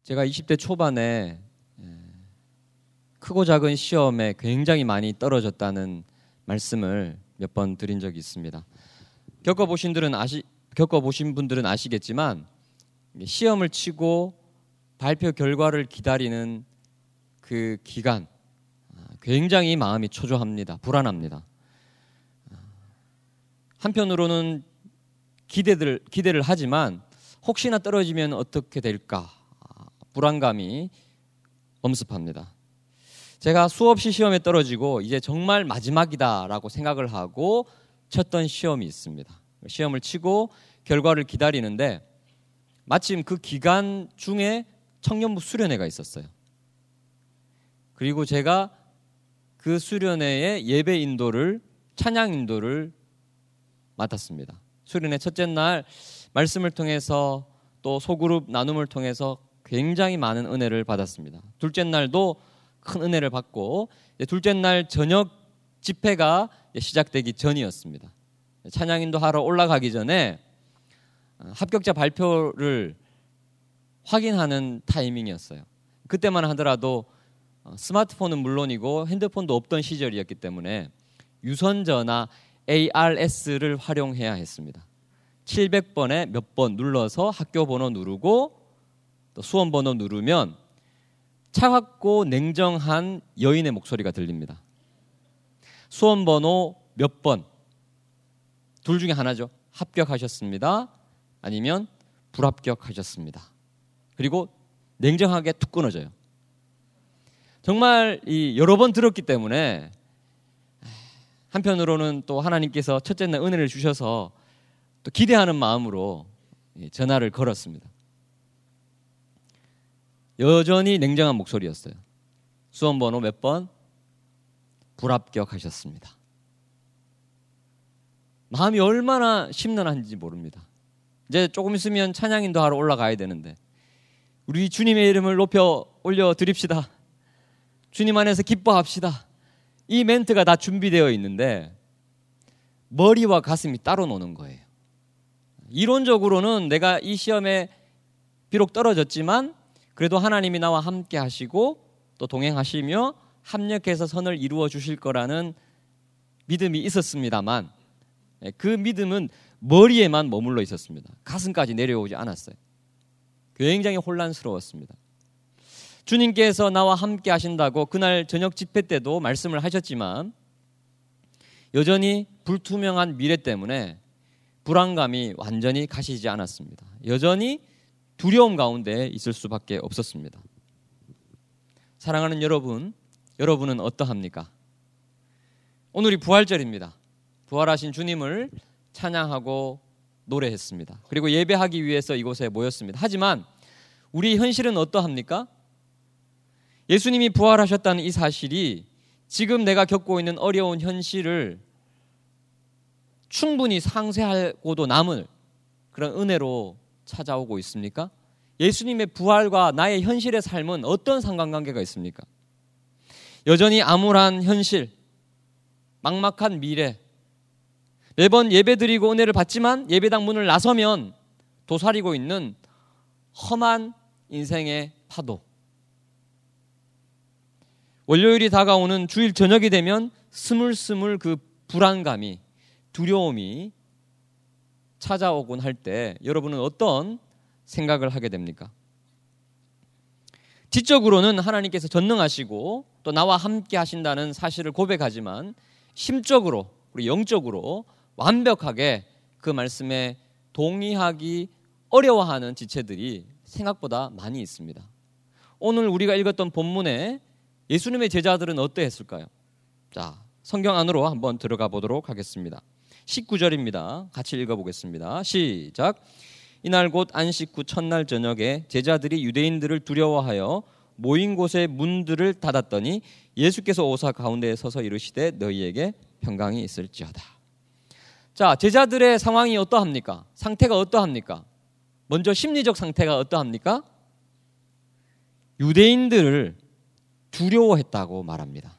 제가 20대 초반에 크고 작은 시험에 굉장히 많이 떨어졌다는 말씀을 몇 번 드린 적이 있습니다. 겪어보신 분들은 아시겠지만 시험을 치고 발표 결과를 기다리는 그 기간 굉장히 마음이 초조합니다. 불안합니다. 한편으로는 기대를 하지만 혹시나 떨어지면 어떻게 될까 불안감이 엄습합니다. 제가 수없이 시험에 떨어지고 이제 정말 마지막이다라고 생각을 하고 쳤던 시험이 있습니다. 시험을 치고 결과를 기다리는데 마침 그 기간 중에 청년부 수련회가 있었어요. 그리고 제가 그 수련회의 예배 인도를, 찬양 인도를 맡았습니다. 수련회 첫째 날 말씀을 통해서 또 소그룹 나눔을 통해서 굉장히 많은 은혜를 받았습니다. 둘째 날도 큰 은혜를 받고 둘째 날 저녁 집회가 시작되기 전이었습니다. 찬양 인도하러 올라가기 전에 합격자 발표를 확인하는 타이밍이었어요. 그때만 하더라도 스마트폰은 물론이고 핸드폰도 없던 시절이었기 때문에 유선전화 ARS를 활용해야 했습니다. 700번에 몇 번 눌러서 학교 번호 누르고 또 수험 번호 누르면 차갑고 냉정한 여인의 목소리가 들립니다. 수험 번호 몇 번, 둘 중에 하나죠. 합격하셨습니다. 아니면 불합격하셨습니다. 그리고 냉정하게 툭 끊어져요. 정말 여러 번 들었기 때문에 한편으로는 또 하나님께서 첫째 날 은혜를 주셔서 또 기대하는 마음으로 전화를 걸었습니다. 여전히 냉정한 목소리였어요. 수험 번호 몇 번? 불합격하셨습니다. 마음이 얼마나 심란한지 모릅니다. 이제 조금 있으면 찬양 인도하러 올라가야 되는데 우리 주님의 이름을 높여 올려 드립시다. 주님 안에서 기뻐합시다. 이 멘트가 다 준비되어 있는데 머리와 가슴이 따로 노는 거예요. 이론적으로는 내가 이 시험에 비록 떨어졌지만 그래도 하나님이 나와 함께 하시고 또 동행하시며 합력해서 선을 이루어 주실 거라는 믿음이 있었습니다만 그 믿음은 머리에만 머물러 있었습니다. 가슴까지 내려오지 않았어요. 굉장히 혼란스러웠습니다. 주님께서 나와 함께 하신다고 그날 저녁 집회 때도 말씀을 하셨지만 여전히 불투명한 미래 때문에 불안감이 완전히 가시지 않았습니다. 여전히 두려움 가운데 있을 수밖에 없었습니다. 사랑하는 여러분, 여러분은 어떠합니까? 오늘이 부활절입니다. 부활하신 주님을 찬양하고 노래했습니다. 그리고 예배하기 위해서 이곳에 모였습니다. 하지만 우리 현실은 어떠합니까? 예수님이 부활하셨다는 이 사실이 지금 내가 겪고 있는 어려운 현실을 충분히 상쇄하고도 남을 그런 은혜로 찾아오고 있습니까? 예수님의 부활과 나의 현실의 삶은 어떤 상관관계가 있습니까? 여전히 암울한 현실, 막막한 미래, 매번 예배드리고 은혜를 받지만 예배당 문을 나서면 도사리고 있는 험한 인생의 파도. 월요일이 다가오는 주일 저녁이 되면 스물스물 그 불안감이, 두려움이 찾아오곤 할 때 여러분은 어떤 생각을 하게 됩니까? 지적으로는 하나님께서 전능하시고 또 나와 함께 하신다는 사실을 고백하지만 심적으로, 우리 영적으로 완벽하게 그 말씀에 동의하기 어려워하는 지체들이 생각보다 많이 있습니다. 오늘 우리가 읽었던 본문에 예수님의 제자들은 어떠했을까요? 자, 성경 안으로 한번 들어가 보도록 하겠습니다. 19절입니다. 같이 읽어보겠습니다. 시작. 이날 곧 안식 후 첫날 저녁에 제자들이 유대인들을 두려워하여 모인 곳의 문들을 닫았더니 예수께서 오사 가운데에 서서 이르시되 너희에게 평강이 있을지어다. 자, 제자들의 상황이 어떠합니까? 상태가 어떠합니까? 먼저 심리적 상태가 어떠합니까? 유대인들을 두려워했다고 말합니다.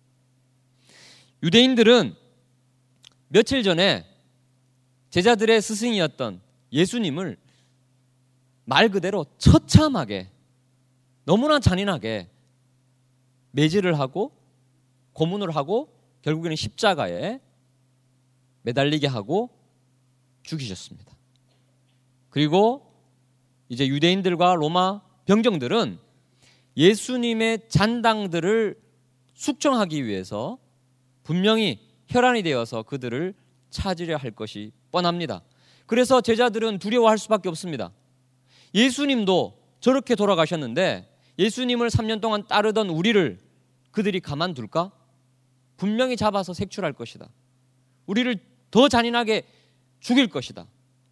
유대인들은 며칠 전에 제자들의 스승이었던 예수님을 말 그대로 처참하게 너무나 잔인하게 매질을 하고 고문을 하고 결국에는 십자가에 매달리게 하고 죽이셨습니다. 그리고 이제 유대인들과 로마 병정들은 예수님의 잔당들을 숙청하기 위해서 분명히 혈안이 되어서 그들을 찾으려 할 것이 뻔합니다. 그래서 제자들은 두려워할 수밖에 없습니다. 예수님도 저렇게 돌아가셨는데 예수님을 3년 동안 따르던 우리를 그들이 가만둘까? 분명히 잡아서 색출할 것이다. 우리를 더 잔인하게 죽일 것이다.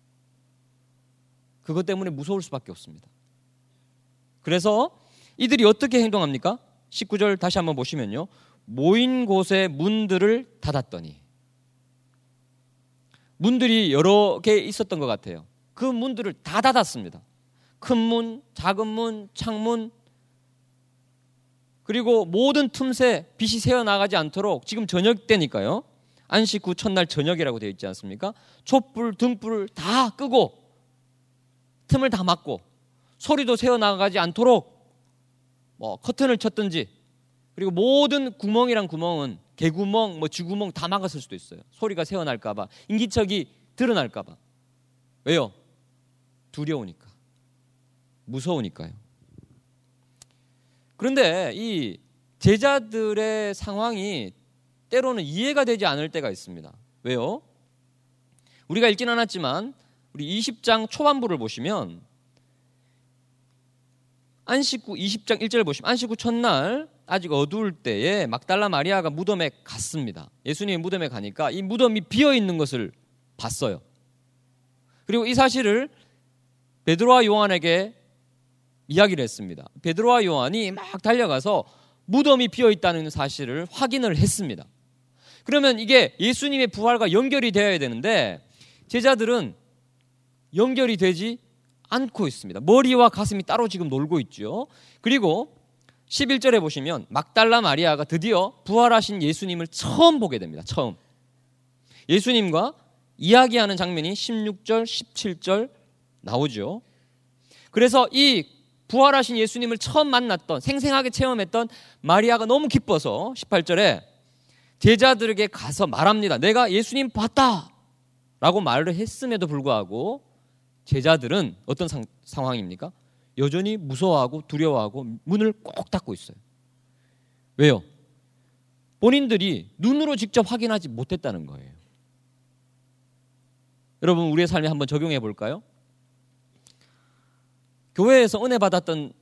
그것 때문에 무서울 수밖에 없습니다. 그래서 이들이 어떻게 행동합니까? 19절 다시 한번 보시면요. 모인 곳에 문들을 닫았더니, 문들이 여러 개 있었던 것 같아요. 그 문들을 다 닫았습니다. 큰 문, 작은 문, 창문, 그리고 모든 틈새 빛이 새어나가지 않도록, 지금 저녁 때니까요, 안식 후 첫날 저녁이라고 되어 있지 않습니까? 촛불, 등불을 다 끄고 틈을 다 막고 소리도 새어나가지 않도록 커튼을 쳤든지, 그리고 모든 구멍이란 구멍은 개구멍, 쥐구멍 다 막았을 수도 있어요. 소리가 새어날까 봐, 인기척이 드러날까 봐. 왜요? 두려우니까, 무서우니까요. 그런데 이 제자들의 상황이 때로는 이해가 되지 않을 때가 있습니다. 왜요? 우리가 읽진 않았지만 우리 20장 초반부를 보시면, 안식 후 20장 1절을 보시면, 안식 후 첫날 아직 어두울 때에 막달라 마리아가 무덤에 갔습니다. 예수님이 무덤에 가니까 이 무덤이 비어있는 것을 봤어요. 그리고 이 사실을 베드로와 요한에게 이야기를 했습니다. 베드로와 요한이 막 달려가서 무덤이 비어있다는 사실을 확인을 했습니다. 그러면 이게 예수님의 부활과 연결이 되어야 되는데 제자들은 연결이 되지 않고 있습니다. 머리와 가슴이 따로 지금 놀고 있죠. 그리고 11절에 보시면 막달라 마리아가 드디어 부활하신 예수님을 처음 보게 됩니다. 처음. 예수님과 이야기하는 장면이 16절, 17절 나오죠. 그래서 이 부활하신 예수님을 처음 만났던, 생생하게 체험했던 마리아가 너무 기뻐서 18절에 제자들에게 가서 말합니다. 내가 예수님 봤다 라고 말을 했음에도 불구하고 제자들은 어떤 상황입니까? 여전히 무서워하고 두려워하고 문을 꼭 닫고 있어요. 왜요? 본인들이 눈으로 직접 확인하지 못했다는 거예요. 여러분, 우리의 삶에 한번 적용해 볼까요? 교회에서 은혜 받았던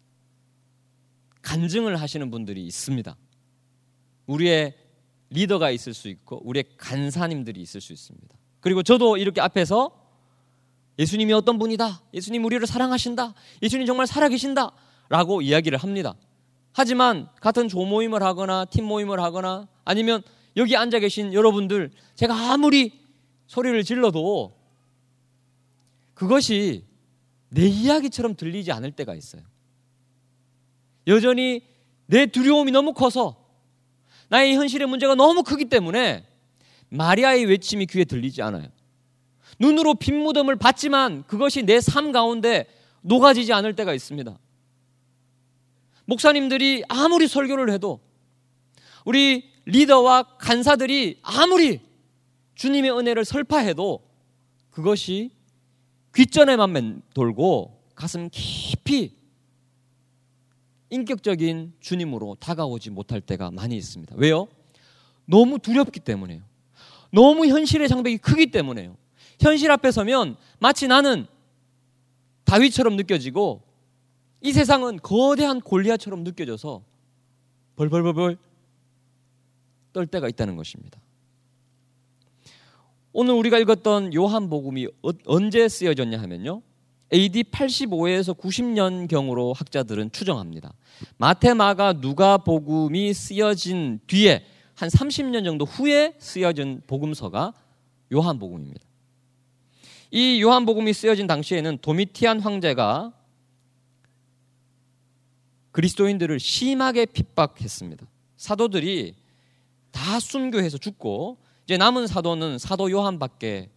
간증을 하시는 분들이 있습니다. 우리의 리더가 있을 수 있고 우리의 간사님들이 있을 수 있습니다. 그리고 저도 이렇게 앞에서 예수님이 어떤 분이다, 예수님 우리를 사랑하신다, 예수님 정말 살아계신다 라고 이야기를 합니다. 하지만 같은 조모임을 하거나 팀 모임을 하거나 아니면 여기 앉아 계신 여러분들, 제가 아무리 소리를 질러도 그것이 내 이야기처럼 들리지 않을 때가 있어요. 여전히 내 두려움이 너무 커서, 나의 현실의 문제가 너무 크기 때문에 마리아의 외침이 귀에 들리지 않아요. 눈으로 빈 무덤을 봤지만 그것이 내 삶 가운데 녹아지지 않을 때가 있습니다. 목사님들이 아무리 설교를 해도, 우리 리더와 간사들이 아무리 주님의 은혜를 설파해도 그것이 귓전에만 맴돌고 가슴 깊이 인격적인 주님으로 다가오지 못할 때가 많이 있습니다. 왜요? 너무 두렵기 때문에요. 너무 현실의 장벽이 크기 때문에요. 현실 앞에 서면 마치 나는 다윗처럼 느껴지고 이 세상은 거대한 골리앗처럼 느껴져서 벌벌벌벌 떨 때가 있다는 것입니다. 오늘 우리가 읽었던 요한복음이 언제 쓰여졌냐 하면요, AD 85에서 90년경으로 학자들은 추정합니다. 마태, 마가, 누가 복음이 쓰여진 뒤에 한 30년 정도 후에 쓰여진 복음서가 요한복음입니다. 이 요한복음이 쓰여진 당시에는 도미티안 황제가 그리스도인들을 심하게 핍박했습니다. 사도들이 다 순교해서 죽고 이제 남은 사도는 사도 요한밖에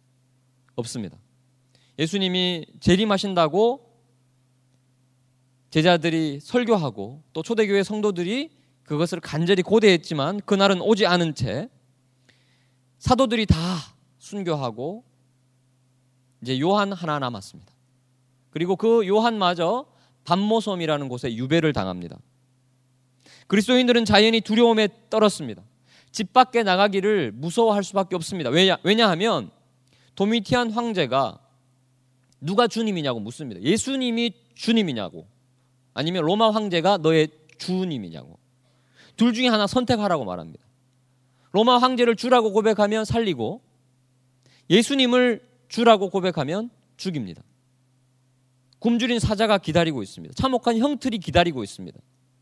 없습니다. 예수님이 재림하신다고 제자들이 설교하고 또 초대교회 성도들이 그것을 간절히 고대했지만 그날은 오지 않은 채 사도들이 다 순교하고 이제 요한 하나 남았습니다. 그리고 그 요한마저 밤모섬이라는 곳에 유배를 당합니다. 그리스도인들은 자연히 두려움에 떨었습니다. 집 밖에 나가기를 무서워할 수밖에 없습니다. 왜냐하면 도미티안 황제가 누가 주님이냐고 묻습니다. 예수님이 주님이냐고 아니면 로마 황제가 너의 주님이냐고. 둘 중에 하나 선택하라고 말합니다. 로마 황제를 주라고 고백하면 살리고 예수님을 주라고 고백하면 죽입니다. 굶주린 사자가 기다리고 있습니다. 참혹한 형틀이 기다리고 있습니다.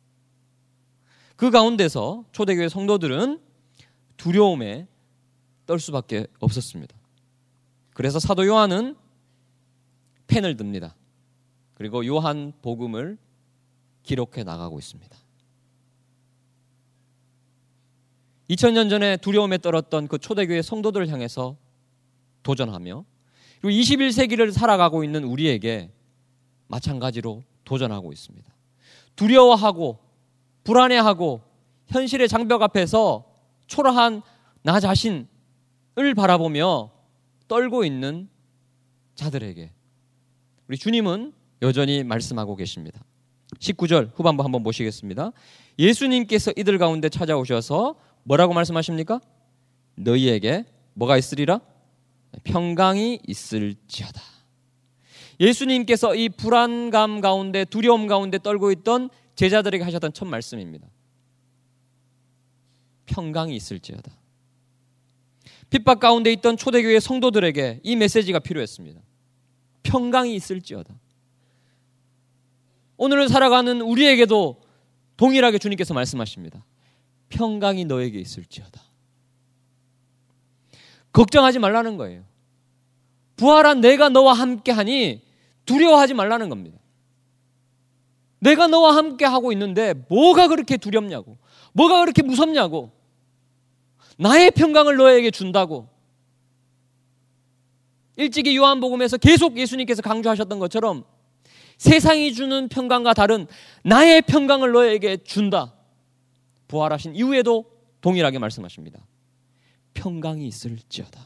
그 가운데서 초대교회 성도들은 두려움에 떨 수밖에 없었습니다. 그래서 사도 요한은 펜을 듭니다. 그리고 요한 복음을 기록해 나가고 있습니다. 2000년 전에 두려움에 떨었던 그 초대교회 성도들을 향해서 도전하며 그리고 21세기를 살아가고 있는 우리에게 마찬가지로 도전하고 있습니다. 두려워하고 불안해하고 현실의 장벽 앞에서 초라한 나 자신을 바라보며 떨고 있는 자들에게 우리 주님은 여전히 말씀하고 계십니다. 19절 후반부 한번 보시겠습니다. 예수님께서 이들 가운데 찾아오셔서 뭐라고 말씀하십니까? 너희에게 뭐가 있으리라? 평강이 있을지어다. 예수님께서 이 불안감 가운데 두려움 가운데 떨고 있던 제자들에게 하셨던 첫 말씀입니다. 평강이 있을지어다. 핍박 가운데 있던 초대교회 성도들에게 이 메시지가 필요했습니다. 평강이 있을지어다. 오늘을 살아가는 우리에게도 동일하게 주님께서 말씀하십니다. 평강이 너에게 있을지어다. 걱정하지 말라는 거예요. 부활한 내가 너와 함께하니 두려워하지 말라는 겁니다. 내가 너와 함께하고 있는데 뭐가 그렇게 두렵냐고, 뭐가 그렇게 무섭냐고, 나의 평강을 너에게 준다고. 일찍이 요한복음에서 계속 예수님께서 강조하셨던 것처럼 세상이 주는 평강과 다른 나의 평강을 너에게 준다. 부활하신 이후에도 동일하게 말씀하십니다. 평강이 있을지어다.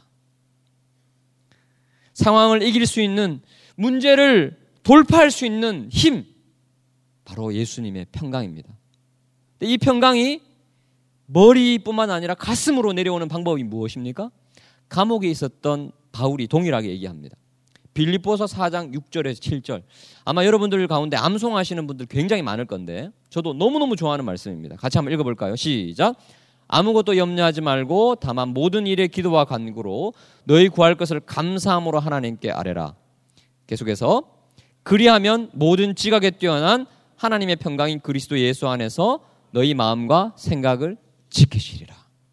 상황을 이길 수 있는, 문제를 돌파할 수 있는 힘, 바로 예수님의 평강입니다. 이 평강이 머리뿐만 아니라 가슴으로 내려오는 방법이 무엇입니까? 감옥에 있었던 바울이 동일하게 얘기합니다. 빌립보서 4장 6절에서 7절. 아마 여러분들 가운데 암송하시는 분들 굉장히 많을 건데 저도 너무너무 좋아하는 말씀입니다. 같이 한번 읽어볼까요? 시작. 아무것도 염려하지 말고 다만 모든 일에 기도와 간구로 너희 구할 것을 감사함으로 하나님께 아뢰라. 계속해서 그리하면 모든 지각에 뛰어난 하나님의 평강인 그리스도 예수 안에서 너희 마음과 생각을 지키시리라.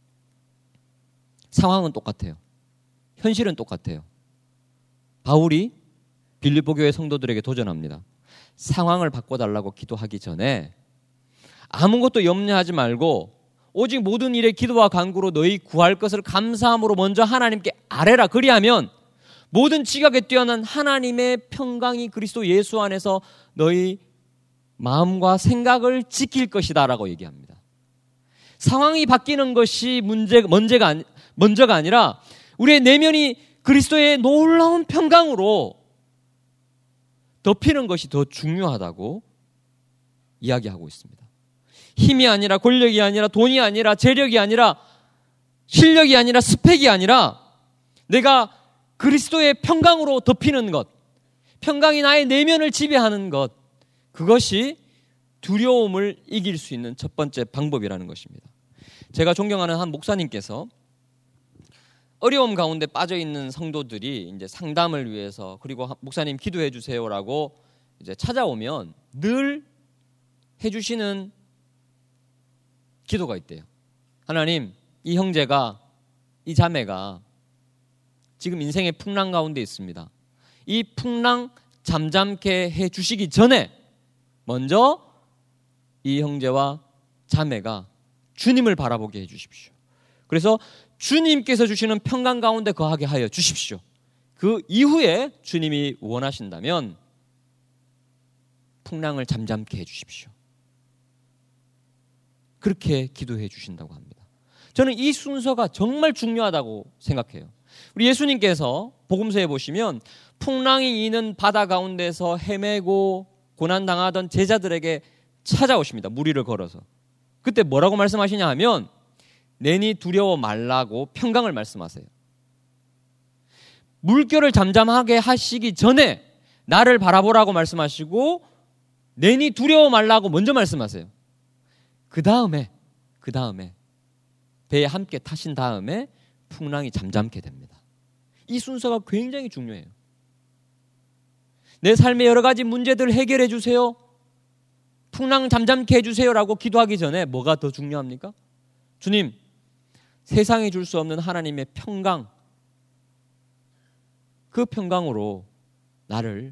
상황은 똑같아요. 현실은 똑같아요. 바울이 빌립보 교회 성도들에게 도전합니다. 상황을 바꿔달라고 기도하기 전에 아무것도 염려하지 말고 오직 모든 일에 기도와 간구로 너희 구할 것을 감사함으로 먼저 하나님께 아뢰라. 그리하면 모든 지각에 뛰어난 하나님의 평강이 그리스도 예수 안에서 너희 마음과 생각을 지킬 것이다 라고 얘기합니다. 상황이 바뀌는 것이 먼저가 아니라 우리의 내면이 그리스도의 놀라운 평강으로 덮이는 것이 더 중요하다고 이야기하고 있습니다. 힘이 아니라 권력이 아니라 돈이 아니라 재력이 아니라 실력이 아니라 스펙이 아니라 내가 그리스도의 평강으로 덮이는 것, 평강이 나의 내면을 지배하는 것, 그것이 두려움을 이길 수 있는 첫 번째 방법이라는 것입니다. 제가 존경하는 한 목사님께서 어려움 가운데 빠져 있는 성도들이 이제 상담을 위해서 그리고 목사님 기도해 주세요라고 이제 찾아오면 늘 해주시는 기도가 있대요. 하나님, 이 형제가, 이 자매가 지금 인생의 풍랑 가운데 있습니다. 이 풍랑 잠잠케 해 주시기 전에 먼저 이 형제와 자매가 주님을 바라보게 해 주십시오. 그래서 주님께서 주시는 평강 가운데 거하게 하여 주십시오. 그 이후에 주님이 원하신다면 풍랑을 잠잠케 해주십시오. 그렇게 기도해 주신다고 합니다. 저는 이 순서가 정말 중요하다고 생각해요. 우리 예수님께서 복음서에 보시면 풍랑이 이는 바다 가운데서 헤매고 고난당하던 제자들에게 찾아오십니다. 무리를 걸어서. 그때 뭐라고 말씀하시냐 하면 내니 두려워 말라고 평강을 말씀하세요. 물결을 잠잠하게 하시기 전에 나를 바라보라고 말씀하시고 내니 두려워 말라고 먼저 말씀하세요. 그 다음에 배에 함께 타신 다음에 풍랑이 잠잠게 됩니다. 이 순서가 굉장히 중요해요. 내 삶의 여러 가지 문제들 해결해 주세요. 풍랑 잠잠케 해주세요라고 기도하기 전에 뭐가 더 중요합니까? 주님, 세상이 줄 수 없는 하나님의 평강, 그 평강으로 나를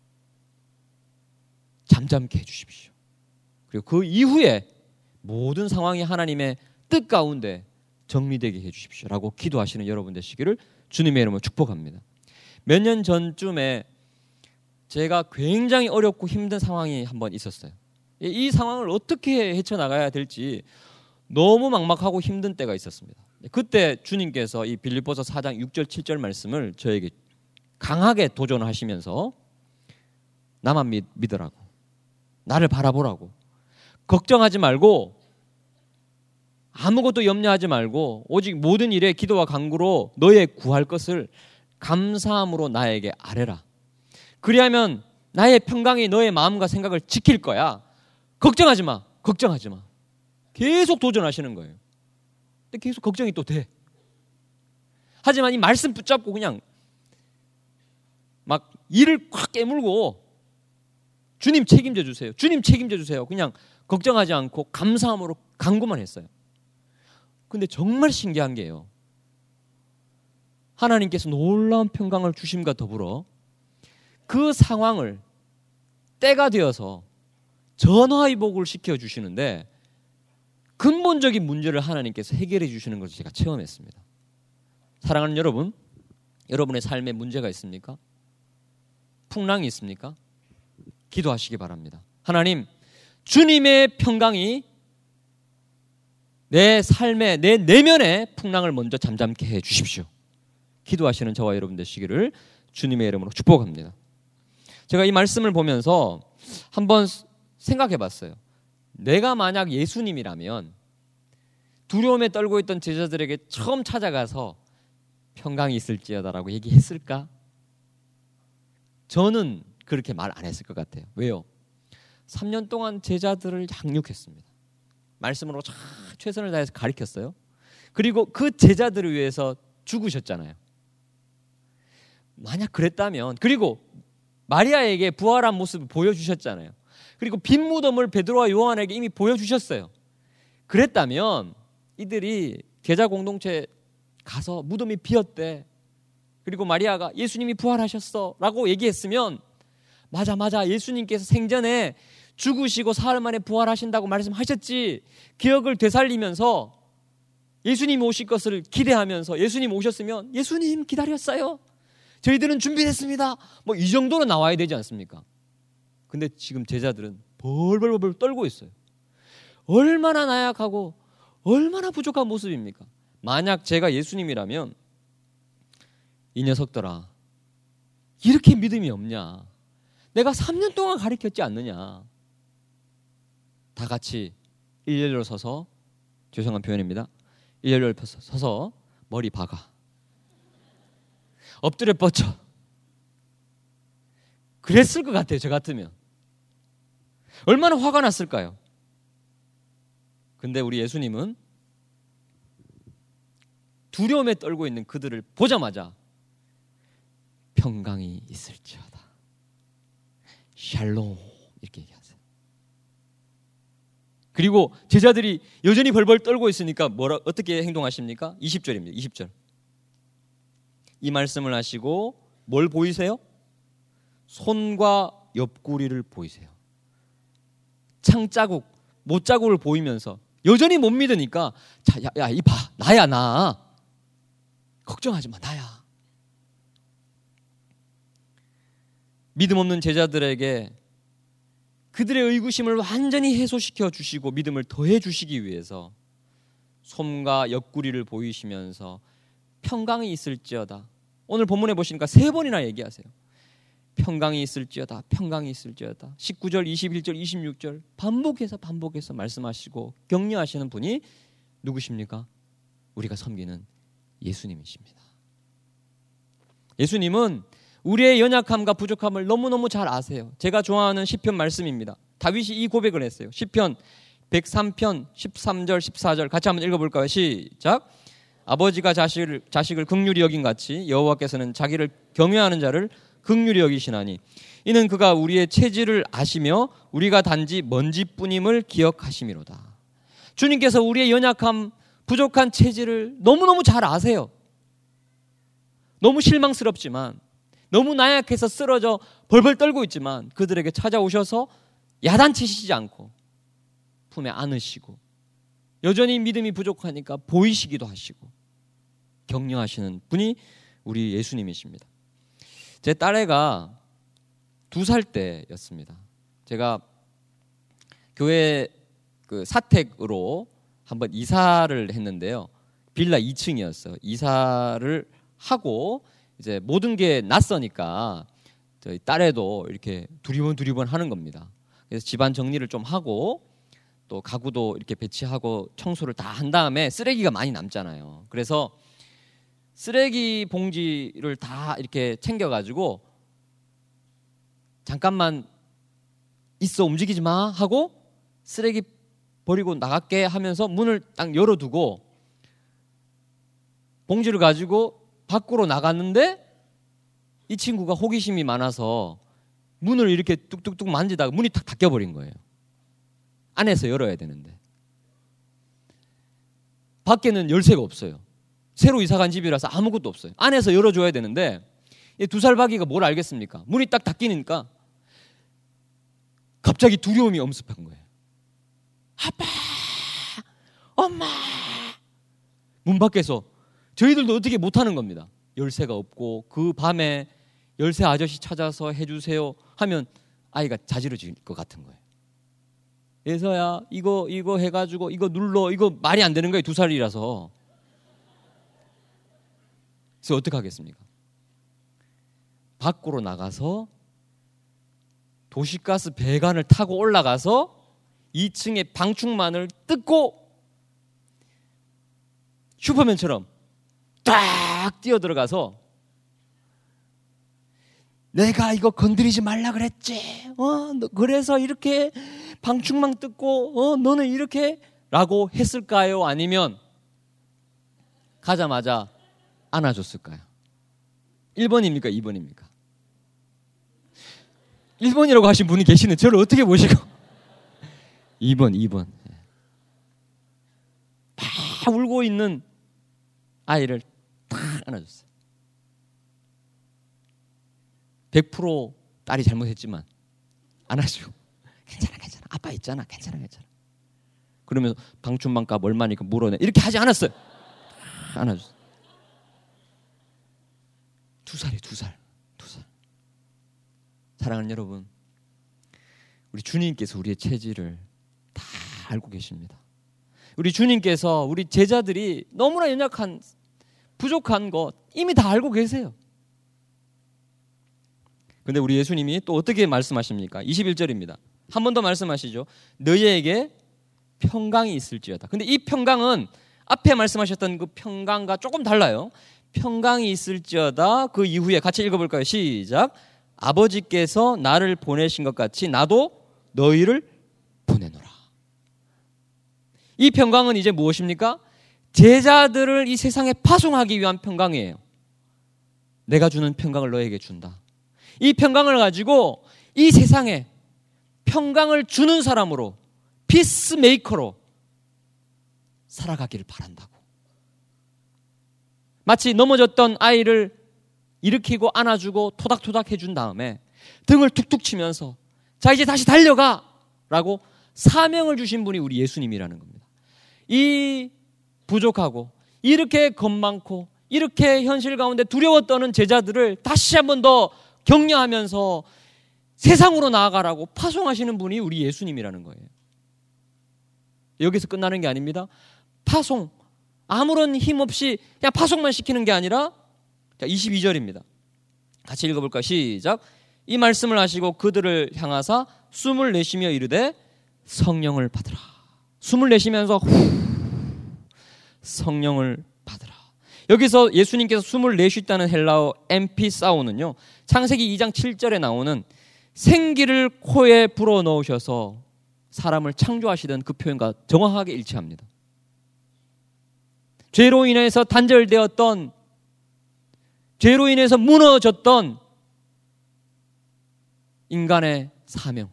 잠잠케 해주십시오. 그리고 그 이후에 모든 상황이 하나님의 뜻 가운데 정리되게 해주십시오 라고 기도하시는 여러분 되시기를 주님의 이름으로 축복합니다. 몇 년 전쯤에 제가 굉장히 어렵고 힘든 상황이 한번 있었어요. 이 상황을 어떻게 헤쳐나가야 될지 너무 막막하고 힘든 때가 있었습니다. 그때 주님께서 이 빌립보서 4장 6절 7절 말씀을 저에게 강하게 도전하시면서 나만 믿으라고, 나를 바라보라고, 걱정하지 말고 아무것도 염려하지 말고 오직 모든 일에 기도와 간구로 너의 구할 것을 감사함으로 나에게 아뢰라. 그리하면 나의 평강이 너의 마음과 생각을 지킬 거야. 걱정하지 마. 계속 도전하시는 거예요. 근데 계속 걱정이 또 돼. 하지만 이 말씀 붙잡고 그냥 막 이를 확 깨물고 주님 책임져 주세요. 주님 책임져 주세요. 그냥 걱정하지 않고 감사함으로 간구만 했어요. 근데 정말 신기한 게요. 하나님께서 놀라운 평강을 주심과 더불어 그 상황을 때가 되어서 전화위복을 시켜주시는데 근본적인 문제를 하나님께서 해결해 주시는 것을 제가 체험했습니다. 사랑하는 여러분, 여러분의 삶에 문제가 있습니까? 풍랑이 있습니까? 기도하시기 바랍니다. 하나님, 주님의 평강이 내 삶에, 내 내면의 풍랑을 먼저 잠잠케 해 주십시오. 기도하시는 저와 여러분 되시기를 주님의 이름으로 축복합니다. 제가 이 말씀을 보면서 한번 생각해 봤어요. 내가 만약 예수님이라면 두려움에 떨고 있던 제자들에게 처음 찾아가서 평강이 있을지어다라고 얘기했을까? 저는 그렇게 말 안 했을 것 같아요. 왜요? 3년 동안 제자들을 양육했습니다. 말씀으로 최선을 다해서 가르쳤어요. 그리고 그 제자들을 위해서 죽으셨잖아요. 만약 그랬다면, 그리고 마리아에게 부활한 모습을 보여주셨잖아요. 그리고 빈 무덤을 베드로와 요한에게 이미 보여주셨어요. 그랬다면 이들이 제자 공동체 가서 무덤이 비었대. 그리고 마리아가 예수님이 부활하셨어 라고 얘기했으면 맞아 예수님께서 생전에 죽으시고 사흘 만에 부활하신다고 말씀하셨지. 기억을 되살리면서 예수님 오실 것을 기대하면서 예수님 오셨으면 예수님 기다렸어요. 저희들은 준비됐습니다. 뭐 이 정도로 나와야 되지 않습니까? 근데 지금 제자들은 벌벌벌 떨고 있어요. 얼마나 나약하고 얼마나 부족한 모습입니까? 만약 제가 예수님이라면 이 녀석들아, 이렇게 믿음이 없냐? 내가 3년 동안 가르쳤지 않느냐? 다 같이 일렬로 서서, 죄송한 표현입니다. 일렬로 서서 머리 박아. 엎드려 뻗쳐. 그랬을 것 같아요. 저 같으면. 얼마나 화가 났을까요? 근데 우리 예수님은 두려움에 떨고 있는 그들을 보자마자 평강이 있을지어다. 샬롬 이렇게 얘기하세요. 그리고 제자들이 여전히 벌벌 떨고 있으니까 어떻게 행동하십니까? 20절입니다. 20절. 이 말씀을 하시고 뭘 보이세요? 손과 옆구리를 보이세요. 창자국, 못자국을 보이면서 여전히 못 믿으니까 야, 이 봐, 나야 나. 걱정하지 마, 나야. 믿음 없는 제자들에게 그들의 의구심을 완전히 해소시켜 주시고 믿음을 더해 주시기 위해서 솜과 옆구리를 보이시면서 평강이 있을지어다. 오늘 본문에 보시니까 3번이나 얘기하세요. 평강이 있을지어다, 평강이 있을지어다. 19절, 21절, 26절 반복해서 말씀하시고 격려하시는 분이 누구십니까? 우리가 섬기는 예수님이십니다. 예수님은 우리의 연약함과 부족함을 너무너무 잘 아세요. 제가 좋아하는 시편 말씀입니다. 다윗이 이 고백을 했어요. 시편 103편 13절 14절 같이 한번 읽어볼까요? 시작. 아버지가 자식을 긍휼히 여긴 같이 여호와께서는 자기를 경외하는 자를 긍휼히 여기시나니 이는 그가 우리의 체질을 아시며 우리가 단지 먼지뿐임을 기억하심이로다. 주님께서 우리의 연약함, 부족한 체질을 너무너무 잘 아세요. 너무 실망스럽지만, 너무 나약해서 쓰러져 벌벌 떨고 있지만 그들에게 찾아오셔서 야단치시지 않고 품에 안으시고 여전히 믿음이 부족하니까 보이시기도 하시고 격려하시는 분이 우리 예수님이십니다. 제 딸애가 2살 때였습니다. 제가 교회 사택으로 한번 이사를 했는데요. 빌라 2층이었어요. 이사를 하고 이제 모든 게 낯서니까 저희 딸애도 이렇게 두리번 하는 겁니다. 그래서 집안 정리를 좀 하고 또 가구도 이렇게 배치하고 청소를 다 한 다음에 쓰레기가 많이 남잖아요. 그래서 쓰레기 봉지를 다 이렇게 챙겨가지고 잠깐만 있어 움직이지 마 하고 쓰레기 버리고 나갈게 하면서 문을 딱 열어두고 봉지를 가지고 밖으로 나갔는데 이 친구가 호기심이 많아서 문을 이렇게 뚝뚝뚝 만지다가 문이 탁 닫혀버린 거예요. 안에서 열어야 되는데 밖에는 열쇠가 없어요. 새로 이사간 집이라서 아무것도 없어요. 안에서 열어줘야 되는데 이 2살 박이가 뭘 알겠습니까? 문이 딱 닫히니까 갑자기 두려움이 엄습한 거예요. 아빠, 엄마. 문 밖에서 저희들도 어떻게 못하는 겁니다. 열쇠가 없고 그 밤에 열쇠 아저씨 찾아서 해주세요 하면 아이가 자지러질 것 같은 거예요. 예서야 이거 해가지고 이거 눌러, 이거 말이 안 되는 거예요. 2살이라서. 그래서 어떻게 하겠습니까? 밖으로 나가서 도시가스 배관을 타고 올라가서 2층에 방충망을 뜯고 슈퍼맨처럼 딱 뛰어들어가서 내가 이거 건드리지 말라 그랬지. 그래서 이렇게 방충망 뜯고 너는 이렇게 라고 했을까요? 아니면 가자마자 안아줬을까요? 1번입니까? 2번입니까? 1번이라고 하신 분이 계시는 저를 어떻게 보시고 2번 막 울고 있는 아이를 딱 안아줬어요. 100% 딸이 잘못했지만 안아주고 괜찮아 아빠 있잖아 괜찮아 그러면서 방충망값 얼마니까 물어내 이렇게 하지 않았어요. 안아줬어요. 2살이에요. 2살. 사랑하는 여러분, 우리 주님께서 우리의 체질을 다 알고 계십니다. 우리 주님께서 우리 제자들이 너무나 연약한 부족한 것 이미 다 알고 계세요. 근데 우리 예수님이 또 어떻게 말씀하십니까? 21절입니다. 한 번 더 말씀하시죠. 너희에게 평강이 있을지어다. 근데 이 평강은 앞에 말씀하셨던 그 평강과 조금 달라요. 평강이 있을지어다. 그 이후에 같이 읽어볼까요? 시작. 아버지께서 나를 보내신 것 같이 나도 너희를 보내노라. 이 평강은 이제 무엇입니까? 제자들을 이 세상에 파송하기 위한 평강이에요. 내가 주는 평강을 너에게 준다. 이 평강을 가지고 이 세상에 평강을 주는 사람으로 피스메이커로 살아가기를 바란다고. 마치 넘어졌던 아이를 일으키고 안아주고 토닥토닥 해준 다음에 등을 툭툭 치면서 자 이제 다시 달려가 라고 사명을 주신 분이 우리 예수님이라는 겁니다. 이 부족하고 이렇게 겁 많고 이렇게 현실 가운데 두려워 떠는 제자들을 다시 한 번 더 격려하면서 세상으로 나아가라고 파송하시는 분이 우리 예수님이라는 거예요. 여기서 끝나는 게 아닙니다. 파송, 아무런 힘 없이 그냥 파송만 시키는 게 아니라, 자, 22절입니다. 같이 읽어볼까요? 시작. 이 말씀을 하시고 그들을 향하사 숨을 내쉬며 이르되 성령을 받으라. 숨을 내쉬면서 성령을 받으라. 여기서 예수님께서 숨을 내쉬다는 헬라어 엠피사오는요, 창세기 2장 7절에 나오는 생기를 코에 불어넣으셔서 사람을 창조하시던 그 표현과 정확하게 일치합니다. 죄로 인해서 단절되었던, 죄로 인해서 무너졌던 인간의 사명,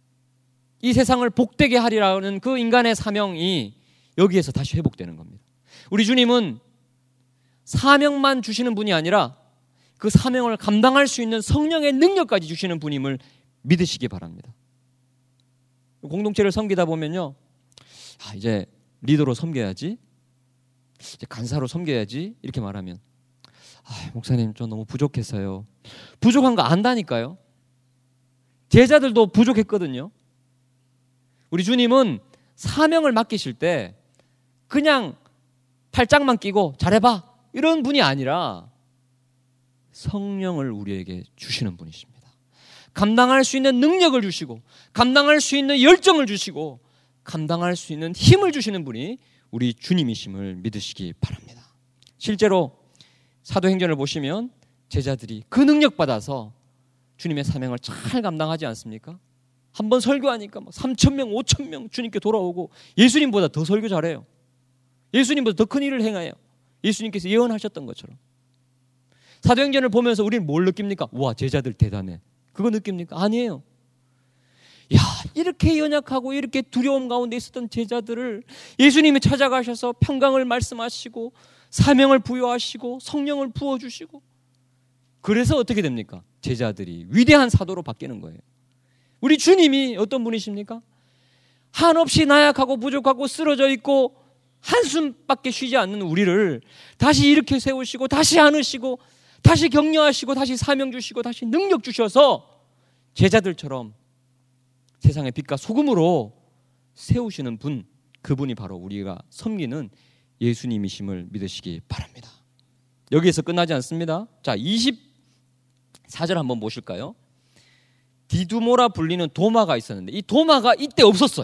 이 세상을 복되게 하리라는 그 인간의 사명이 여기에서 다시 회복되는 겁니다. 우리 주님은 사명만 주시는 분이 아니라 그 사명을 감당할 수 있는 성령의 능력까지 주시는 분임을 믿으시기 바랍니다. 공동체를 섬기다 보면요, 이제 리더로 섬겨야지, 이제 간사로 섬겨야지 이렇게 말하면, 목사님 저 너무 부족해서요. 부족한 거 안다니까요. 제자들도 부족했거든요. 우리 주님은 사명을 맡기실 때 그냥 팔짱만 끼고 잘해봐 이런 분이 아니라 성령을 우리에게 주시는 분이십니다. 감당할 수 있는 능력을 주시고, 감당할 수 있는 열정을 주시고, 감당할 수 있는 힘을 주시는 분이 우리 주님이심을 믿으시기 바랍니다. 실제로 사도행전을 보시면 제자들이 그 능력 받아서 주님의 사명을 잘 감당하지 않습니까? 한번 설교하니까 3,000명, 5,000명 주님께 돌아오고 예수님보다 더 설교 잘해요. 예수님보다 더 큰 일을 행해요. 예수님께서 예언하셨던 것처럼. 사도행전을 보면서 우리는 뭘 느낍니까? 와, 제자들 대단해. 그거 느낍니까? 아니에요. 야, 이렇게 연약하고 이렇게 두려움 가운데 있었던 제자들을 예수님이 찾아가셔서 평강을 말씀하시고 사명을 부여하시고 성령을 부어주시고, 그래서 어떻게 됩니까? 제자들이 위대한 사도로 바뀌는 거예요. 우리 주님이 어떤 분이십니까? 한없이 나약하고 부족하고 쓰러져 있고 한숨밖에 쉬지 않는 우리를 다시 일으켜 세우시고 다시 안으시고 다시 격려하시고 다시 사명 주시고 다시 능력 주셔서 제자들처럼 세상의 빛과 소금으로 세우시는 분, 그분이 바로 우리가 섬기는 예수님이심을 믿으시기 바랍니다. 여기에서 끝나지 않습니다. 자, 24절 한번 보실까요? 디두모라 불리는 도마가 있었는데 이 도마가 이때 없었어요.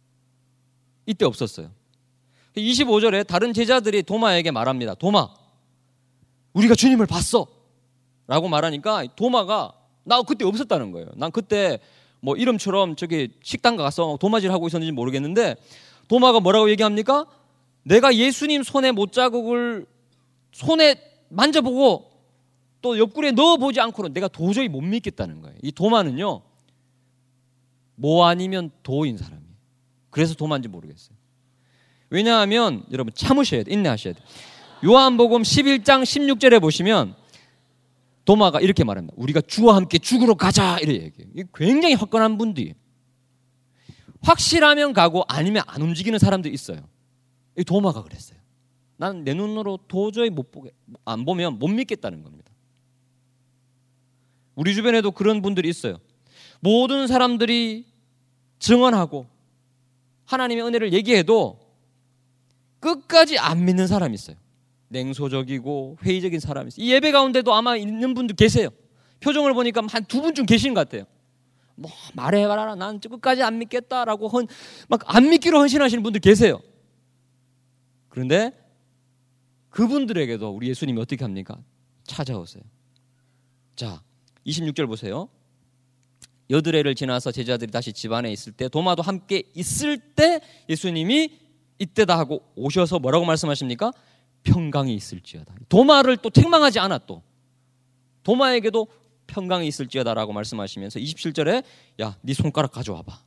이때 없었어요. 25절에 다른 제자들이 도마에게 말합니다. 도마, 우리가 주님을 봤어 라고 말하니까 도마가 나 그때 없었다는 거예요. 난 그때 뭐 이름처럼 저기 식당 가서 도마질 하고 있었는지 모르겠는데 도마가 뭐라고 얘기합니까? 내가 예수님 손에 못자국을 손에 만져보고 또 옆구리에 넣어보지 않고는 내가 도저히 못 믿겠다는 거예요. 이 도마는요, 뭐 아니면 도인 사람이에요. 그래서 도마인지 모르겠어요. 왜냐하면 여러분 참으셔야 돼, 인내하셔야 돼. 요한복음 11장 16절에 보시면 도마가 이렇게 말합니다. 우리가 주와 함께 죽으러 가자 이렇게 얘기해요. 굉장히 화끈한 분들이, 확실하면 가고 아니면 안 움직이는 사람도 있어요. 이 도마가 그랬어요. 난 내 눈으로 도저히 안 보면 못 믿겠다는 겁니다. 우리 주변에도 그런 분들이 있어요. 모든 사람들이 증언하고 하나님의 은혜를 얘기해도 끝까지 안 믿는 사람이 있어요. 냉소적이고 회의적인 사람이 있어요. 이 예배 가운데도 아마 있는 분들 계세요. 표정을 보니까 한 두 분쯤 계신 것 같아요. 뭐 말해봐라, 난 끝까지 안 믿겠다라고 막 안 믿기로 헌신하시는 분들 계세요. 그런데 그분들에게도 우리 예수님이 어떻게 합니까? 찾아오세요. 자, 26절 보세요. 여드레를 지나서 제자들이 다시 집안에 있을 때, 도마도 함께 있을 때 예수님이 이때다 하고 오셔서 뭐라고 말씀하십니까? 평강이 있을지어다. 도마를 또 책망하지 않아. 또 도마에게도 평강이 있을지어다라고 말씀하시면서 27절에 야, 네 손가락 가져와봐.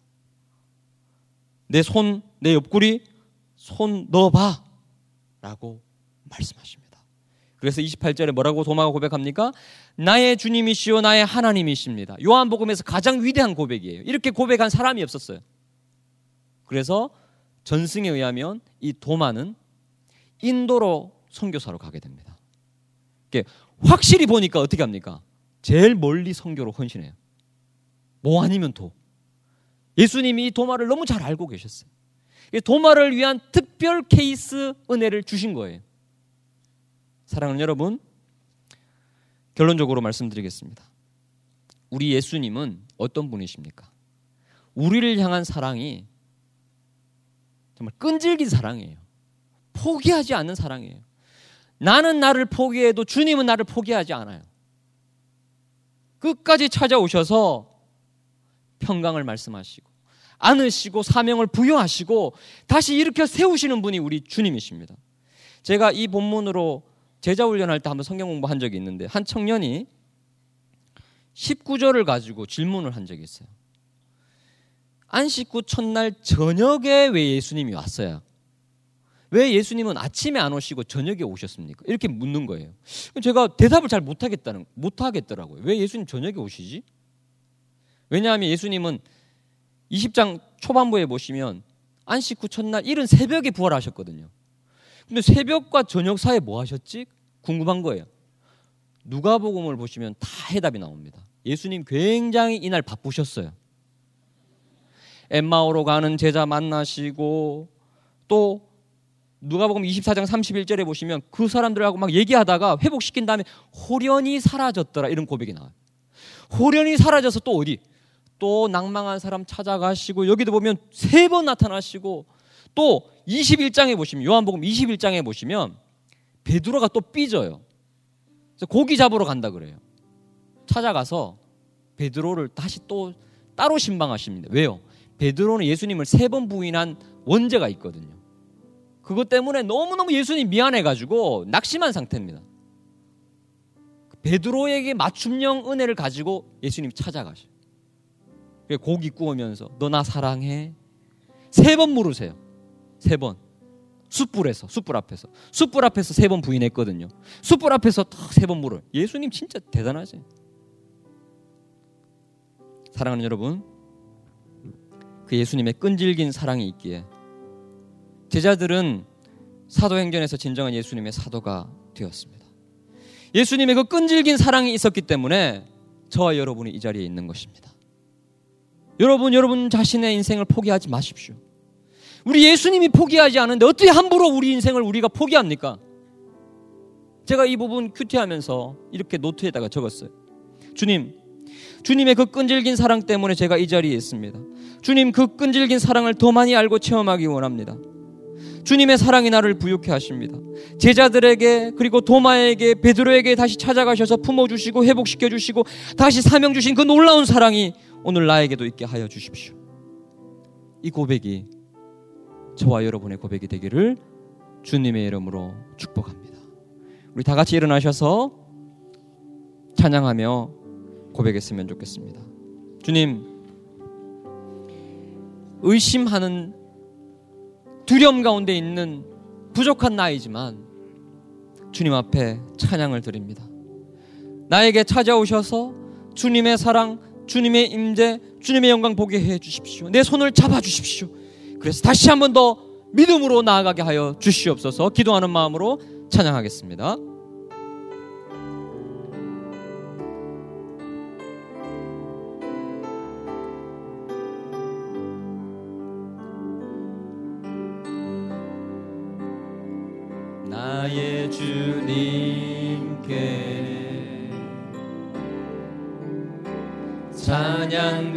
내 손, 내 옆구리 손 넣어봐 라고 말씀하십니다. 그래서 28절에 뭐라고 도마가 고백합니까? 나의 주님이시오 나의 하나님이십니다. 요한복음에서 가장 위대한 고백이에요. 이렇게 고백한 사람이 없었어요. 그래서 전승에 의하면 이 도마는 인도로 선교사로 가게 됩니다. 확실히 보니까 어떻게 합니까? 제일 멀리 선교로 헌신해요. 뭐 아니면 도. 예수님이 이 도마를 너무 잘 알고 계셨어요. 도마를 위한 특별 케이스 은혜를 주신 거예요. 사랑하는 여러분, 결론적으로 말씀드리겠습니다. 우리 예수님은 어떤 분이십니까? 우리를 향한 사랑이 정말 끈질긴 사랑이에요. 포기하지 않는 사랑이에요. 나는 나를 포기해도 주님은 나를 포기하지 않아요. 끝까지 찾아오셔서 평강을 말씀하시고 안으시고 사명을 부여하시고 다시 일으켜 세우시는 분이 우리 주님이십니다. 제가 이 본문으로 제자훈련할 때 한번 성경 공부한 적이 있는데 한 청년이 19절을 가지고 질문을 한 적이 있어요. 안식 후 첫날 저녁에 왜 예수님이 왔어요? 왜 예수님은 아침에 안 오시고 저녁에 오셨습니까? 이렇게 묻는 거예요. 제가 대답을 잘 못하겠더라고요. 왜 예수님 저녁에 오시지? 왜냐하면 예수님은 20장 초반부에 보시면 안식 후 첫날 이른 새벽에 부활하셨거든요. 근데 새벽과 저녁 사이에 뭐 하셨지? 궁금한 거예요. 누가복음을 보시면 다 해답이 나옵니다. 예수님 굉장히 이날 바쁘셨어요. 엠마오로 가는 제자 만나시고 또 누가복음 24장 31절에 보시면 그 사람들하고 막 얘기하다가 회복시킨 다음에 호련히 사라졌더라 이런 고백이 나와요. 호련히 사라져서 또 어디? 또 낭망한 사람 찾아가시고 여기도 보면 3번 나타나시고 또 21장에 보시면 요한복음 21장에 보시면 베드로가 또 삐져요. 그래서 고기 잡으러 간다 그래요. 찾아가서 베드로를 다시 또 따로 신방하십니다. 왜요? 베드로는 예수님을 3번 부인한 원죄가 있거든요. 그것 때문에 너무너무 예수님 미안해가지고 낙심한 상태입니다. 베드로에게 맞춤형 은혜를 가지고 예수님 찾아가셔요. 고기 구우면서 너 나 사랑해? 3번 물으세요. 3번. 숯불 앞에서 3번 부인했거든요. 숯불 앞에서 딱 3번 물어요. 예수님 진짜 대단하세요. 사랑하는 여러분, 그 예수님의 끈질긴 사랑이 있기에 제자들은 사도행전에서 진정한 예수님의 사도가 되었습니다. 예수님의 그 끈질긴 사랑이 있었기 때문에 저와 여러분이 이 자리에 있는 것입니다. 여러분 자신의 인생을 포기하지 마십시오. 우리 예수님이 포기하지 않은데 어떻게 함부로 우리 인생을 우리가 포기합니까? 제가 이 부분 큐티하면서 이렇게 노트에다가 적었어요. 주님의 그 끈질긴 사랑 때문에 제가 이 자리에 있습니다. 주님, 그 끈질긴 사랑을 더 많이 알고 체험하기 원합니다. 주님의 사랑이 나를 부유케 하십니다. 제자들에게 그리고 도마에게 베드로에게 다시 찾아가셔서 품어주시고 회복시켜주시고 다시 사명 주신 그 놀라운 사랑이 오늘 나에게도 있게 하여 주십시오. 이 고백이 저와 여러분의 고백이 되기를 주님의 이름으로 축복합니다. 우리 다 같이 일어나셔서 찬양하며 고백했으면 좋겠습니다. 주님, 의심하는 두려움 가운데 있는 부족한 나이지만 주님 앞에 찬양을 드립니다. 나에게 찾아오셔서 주님의 사랑, 주님의 임재, 주님의 영광 보게 해 주십시오. 내 손을 잡아 주십시오. 그래서 다시 한 번 더 믿음으로 나아가게 하여 주시옵소서. 기도하는 마음으로 찬양하겠습니다. 나의 주님께 찬양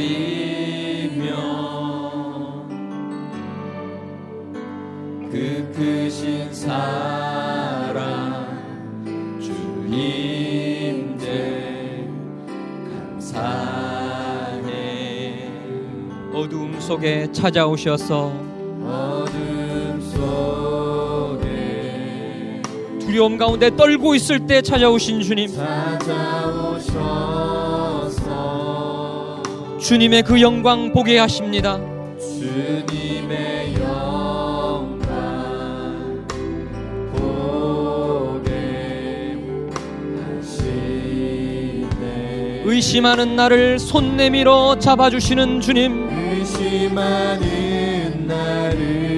드리며 그 크신 사랑 주 임재 감사해. 어두움 속에 찾아오셔서 어둠 속에 두려움 가운데 떨고 있을 때 찾아오신 주님, 찾아오셔서 주님의 그 영광 보게 하십니다. 주님의 영광 보게 하시네. 의심하는 나를 손 내밀어 잡아주시는 주님, 의심하는 나를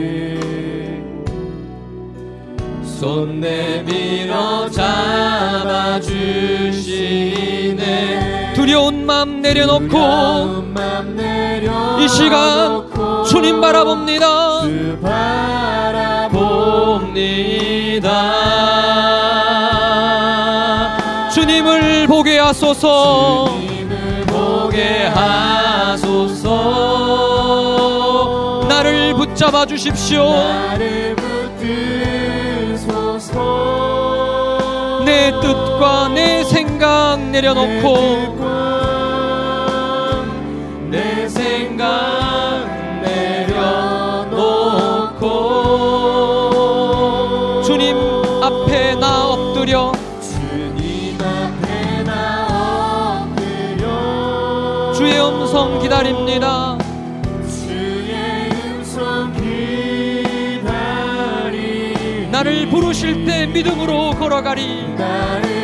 손 내밀어 잡아주시네. 두려운 마음 내려놓고 이 시간 주님 바라봅니다. 주님을 보게 하소서. 나를 붙잡아 주십시오. 내 뜻과 내 생각 내려놓고 주님 앞에 나 엎드려 주의 음성 기다립니다. 나를 부르실 때 믿음으로 걸어가리.